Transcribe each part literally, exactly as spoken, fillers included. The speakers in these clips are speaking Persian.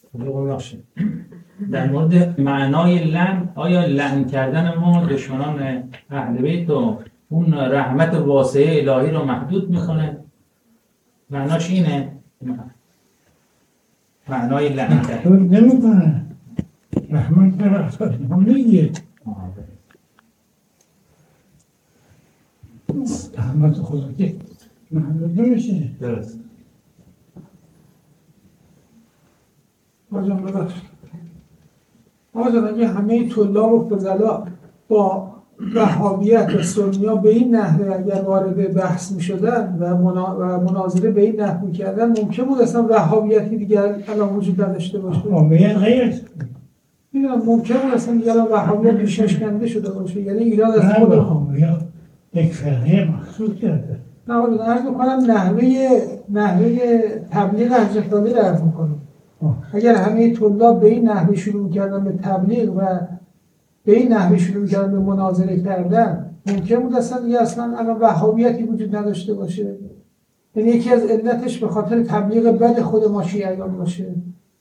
در مورد معنای لعن، آیا لعن کردن ما دشمنان اهل بیت و اون رحمت واسعه الهی رو محدود میکنه؟ معناش اینه؟ معنای لعن کردن محدود نمیکنه، رحمت به رحمت هم میگه، رحمت خدا که محدود نمیشه. درست. آجان ببخشید آجان، اگه همه طلاب و فضلا با وهابیت و سنیا به این نحوه اگر وارد بحث می شدن و, منا... و مناظره به این نحوه می کردن، ممکن بود اصلا وهابیتی دیگر الان وجود نداشته باشه. وهابیت غیر میدونم ممکن بود اصلا دیگر وهابیت ریشش کنده شده باشه، یعنی ایراد از نه، خود وهابیت یک فرقه مخصوص کرده. نه آجان، عرض میکنم نحوه نحوه تبلیغ حضرت علی رو عرض میکنم. اگر همه طلاب به این نحوه شروع کردن به تبلیغ و به این نحوه شروع کردن به مناظره کردن، ممکن بود اصلا دیگه اصلا الان وهابیتی وجود نداشته باشه. یعنی یکی از علتش به خاطر تبلیغ بد خود ما شیعیان باشه.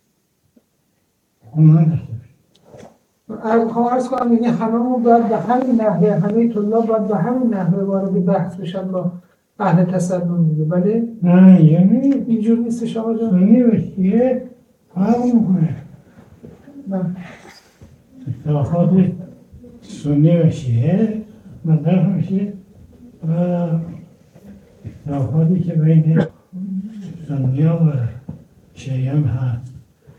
عرض کنم یعنی هممون باید به همین نحوه، همه طلاب باید به همین نحوه وارد بحث بشن با اهل تسنن دیگه. بله؟ نه یعنی اینجور نیستش آقا جان؟ سنی و شیعه فرق میکنه. نه اختلافات سنی و شیعه مطرح میشه و اختلافاتی که بین سنی‌ها و شیعیان هست.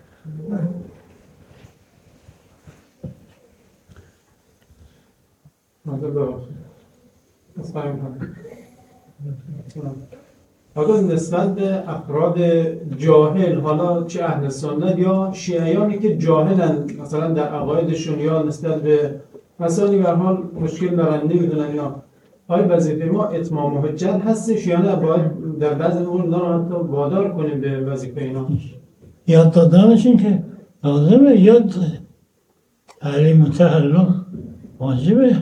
حالا نسبت به افراد جاهل، حالا چه اهل سنت یا شیعیانی که جاهلن مثلا در عقایدشون یا نسبت به مسائلی به حال مشکل دارن نمیدونن، یا آیا وظیفه ما اتمام حجت هستش یا نه باید در بعض امور اینا رو حتی وادار کنیم به وظیفه اینا؟ یاد دادنشون که لازمه، یاد تعلیم و تعلم واجبه.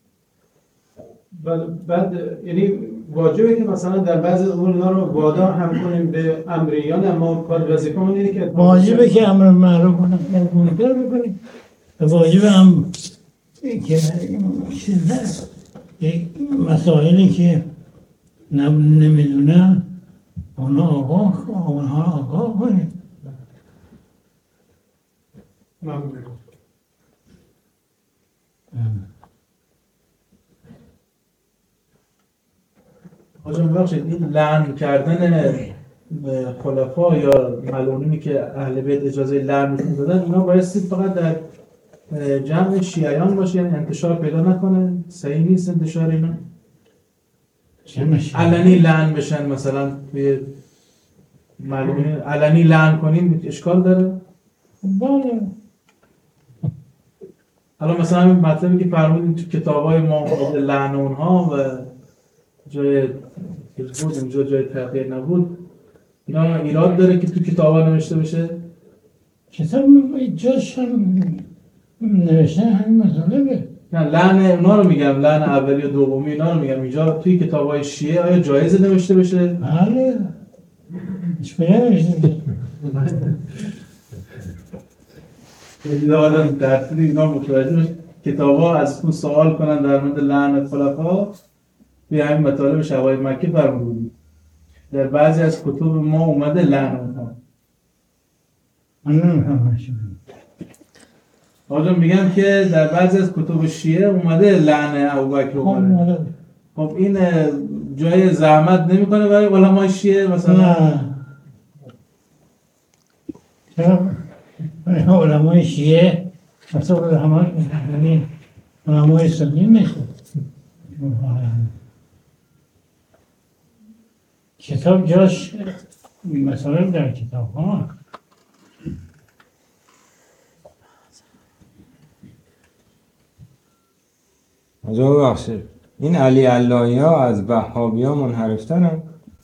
بعد یعنی واجبه که مثلا در بعض امور اینا رو وادار هم کنیم به امری یا نه ما باید وظیفه‌مون اینه که واجبه که امر معروف کنیم منکر بکنیم. واجب هم که چیز یک مسائلی که نمیدونن اونا آگاه اونها آگاه کنیم. ممنون. آجان ببخشید، این لعن کردن خلفا یا ملعونینی که اهل بیت اجازه لعن دادن، اینا بایستی فقط در جمع شیعیان باشه، یعنی انتشار پیدا نکنه؟ صحیح نیست انتشار اینا؟ علنی لعن بشن مثلا توی ملعونین علنی لعن کنیم اشکال داره؟ بله. حالا مثلا همین مطلبی که فرمودین تو کتابای ما لعن اونها و جای بود اینجا جای تغییر نبود، اینا ایراد داره که تو کتابا نوشته بشه؟ کتاب جاش هم نوشته همین مطالبه. نه لعن اونا رو میگم، لعن اولی و دومی اینا رو میگم، اینجا توی کتابای شیعه آیا جایزه نوشته بشه؟ بله هیچ کجا نوشته بشه. یعنی آدم در طول اینا متوجه بشه کتابا از اون سوال کنن در مورد لعن خلفا. توی همین مطالب شواهد مکی فرموده بود در بعضی از کتب ما اومده لعن اونها. من نمی‌فهمم چی میگی. آقا میگم که در بعضی از کتب شیعه اومده لعن ابوبکر و عمر. خب این جای زحمت نمیکنه برای علمای شیعه مثلا؟ نه چرا علمای شیعه مثلا علمای علمای سنی میخواد کتاب جاش مثلا در کتاب ها. آجا ببخشید، این علی اللهی ها از وهابی ها منحرفترن؟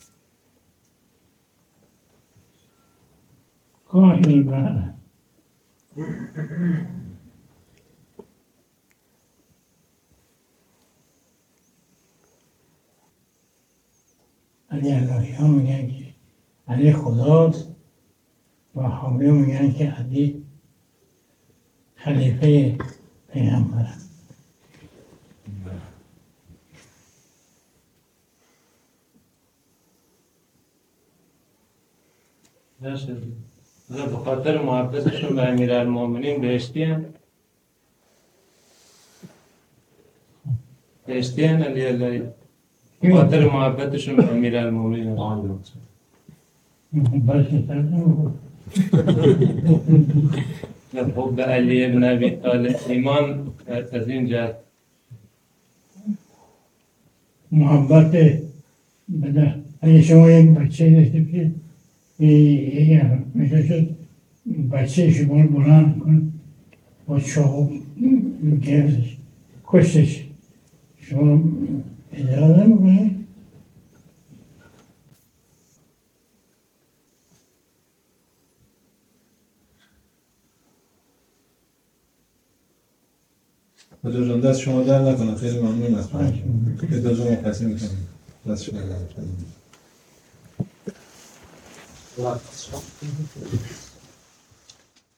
گاهی بله. علی اللهی ها میگن که علی خداست وهابی میگن که علی خلیفه پیغمبره. به خاطر محبتشون به امیرالمومنین بهشتی هم بهشتی هم علی اللهی به خاطر محبتشون به امیرالمومنین محبت کردن خب به علی ابن ابی طالب ایمان از این جهت محبت بده. اگه شما یک بچه داشته که یک میشه شد بچه شما رو بلند کن با چاقو گرزش کشتش، شما اجازه نمیکنید؟ خدا جان دست شما در نکنم، خیلی ممنون از شما. اجازه مرخصی میکنم. دست شما در نکنم.